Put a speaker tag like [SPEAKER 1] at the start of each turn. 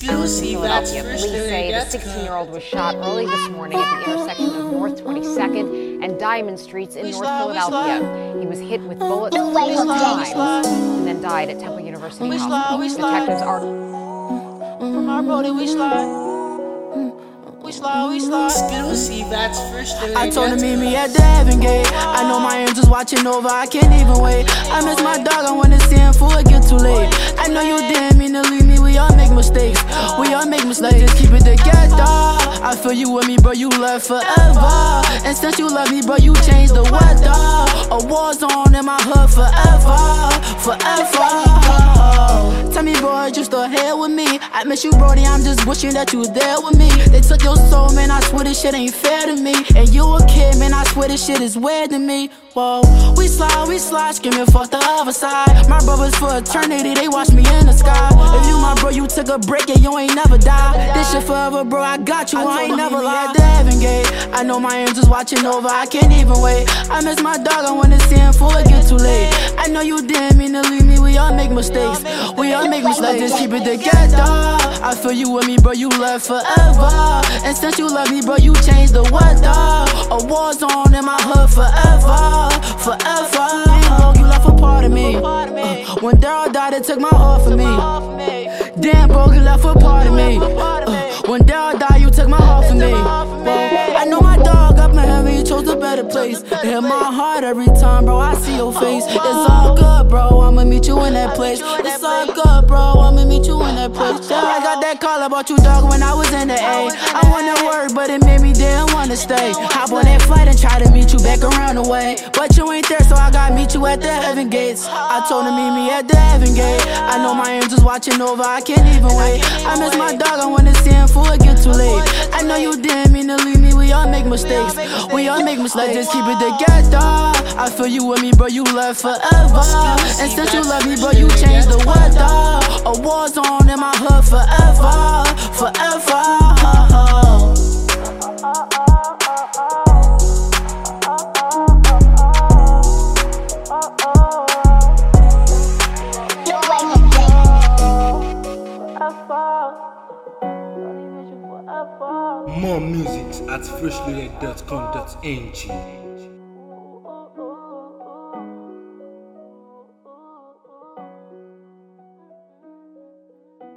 [SPEAKER 1] Exclusive, that's
[SPEAKER 2] Police say the 16-year-old was shot early this morning at the intersection of North 22nd and Diamond Streets in North Philadelphia. He was hit with bullets 4 times and then died at Temple University Hospital. Detectives are...
[SPEAKER 1] From our brother, we slide. Exclusive, that's first.
[SPEAKER 3] I told him meet me at the Heaven Gate. I know my angels watching over, I can't even wait. I miss my dog, I wanna see him before it get too late. I know you didn't mean to leave me, we all make mistakes. We all make mistakes, just keep it together. I feel you with me, bro, you left forever. And since you love me, bro, you changed the weather. A war zone in my hood forever. Tell me, bro, you still here with me? I miss you, brody, I'm just wishing that you was there with me. They took your soul, man, I swear this shit ain't fair to me. And you a kid, man, I swear this shit is weird to me. Whoa, we slide, screaming fuck the other side. My brothers for eternity, they watch me in the sky. If you my bro, you took a break and you ain't never die. This shit forever, bro, I got you, I ain't never lie. At the Heaven Gate, I know my angels watching over, I can't even wait. I miss my dog, I wanna see him before it get too late. I know you didn't mean to leave me, we all make mistakes. We all make mistakes, just keep it together. I feel you with me, bro, you left forever. And since you love me, bro, you changed the weather. A war zone in my hood forever. Damn, you left a part of me. When Daryl died, it took my heart from me. Damn, bro, you left a part of me. When Daryl died, you took my heart from me. I know my dog up in heaven, you chose a better place. It hit my heart every time, bro, I see your face. It's all good, bro, I'ma meet you in that place. It's all good, bro, I'ma meet you in that place. I got that call about you, dog, when I was in the A. I wanna work, but it made me didn't wanna stay. Hop on that flight and try to meet you back around the way. But you ain't there, so I gotta meet you at the Heaven Gates. I told him meet me at the Heaven Gate. I know my angels watching over, I can't even wait. I miss my dog, I wanna see him before it get too late. I know you didn't mean to leave me, we all make mistakes. We all make mistakes, just keep it together. I feel you with me, bro, you left forever. And since you love me, bro, you changed the weather. A war zone in my hood forever.
[SPEAKER 4] More music at freshlyred.com.ng.